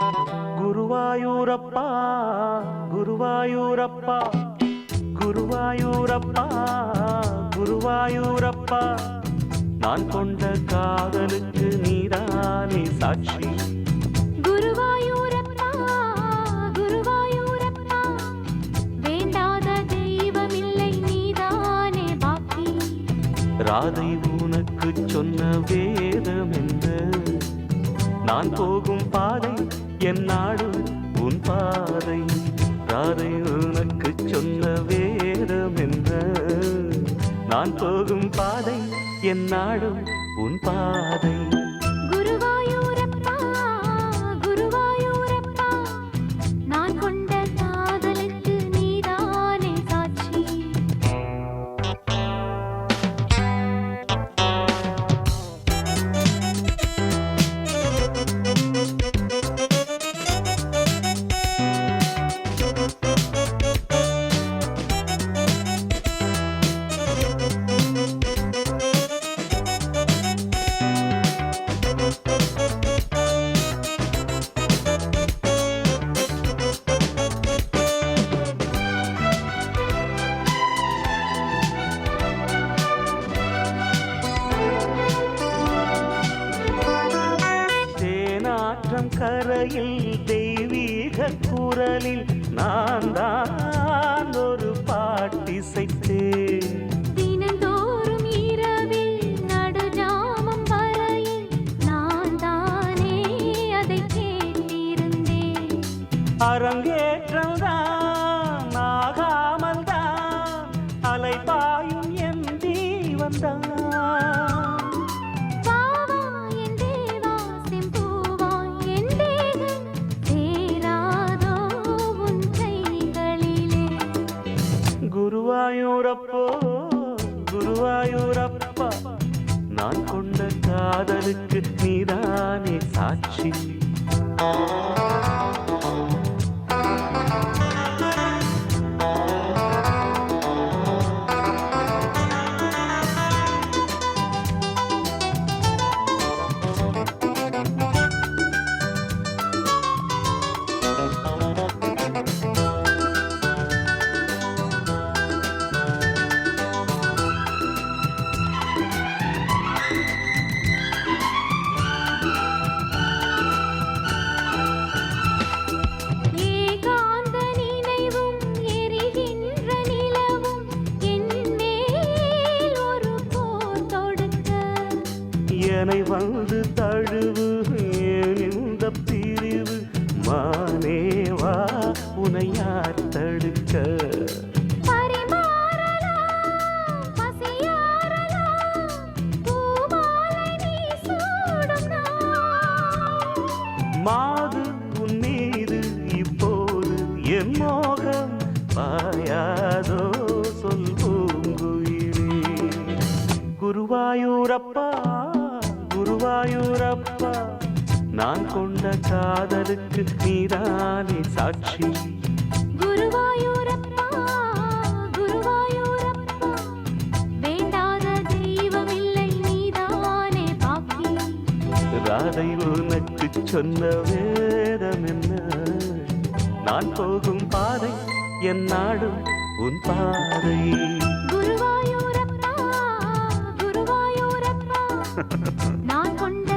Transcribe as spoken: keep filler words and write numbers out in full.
குருவாயூரப்பா குருவாயூரப்பா குருவாயூரப்பா குருவாயூரப்பா நான் கொண்ட காதலுக்கு நீதானே சாட்சி. குருவாயூரப்பா குருவாயூரப்பா வேண்டாத தெய்வமில்லை நீதானே பாக்கி. ராதை உனக்கு சொன்ன வேதம் என்ன, நான் போகும் பாதை என் நாடு உன் பாதை. ராதை உனக்கு சொன்ன வேதம் என்ன, நான் போகும் பாதை என் நாடு உன் பாதை. குருவாயூரப்பா குருவாயூரப்பா நான் கொண்ட காதலுக்கு நீதானே சாட்சி. கரையில் தெய்வீக குரலில் நான் தான் ஒரு பாட்டிசைத்தேன். தினந்தோறும் இரவில் நடுஜாமம் வரையில் நான் தானே அதை கேட்டிருந்தேன். அரங்கேற்றம் தான் ஆகாமல் தான் அலைபாயும் என் ஜீவன் தான். குருவாயூரப்போ குருவாயூரப்பா நான் கொண்ட காதலுக்கு நீதானே சாட்சி. என்னை வந்து தழுவு இந்த பிரிவு மானேவா உனை யார் தடுக்க. மாது உன் மீது இப்போது என் மோகம் பாயாதோ சொல் பூங்குயிலே. குருவாயூரப்பா குருவாயூரப்பா நான் கொண்ட காதலுக்கு நீதானே சாட்சி. குருவாயூரப்பா குருவாயூரப்பா வேண்டாத தெய்வமில்லை நீதானே பாக்கி. ராதை உனக்கு சொன்ன வேதம் என்ன, நான் போகும் பாதை என் நாடு உன் பாதை. குருவாயூரப்பா குருவாயூரப்பா நான் கொண்ட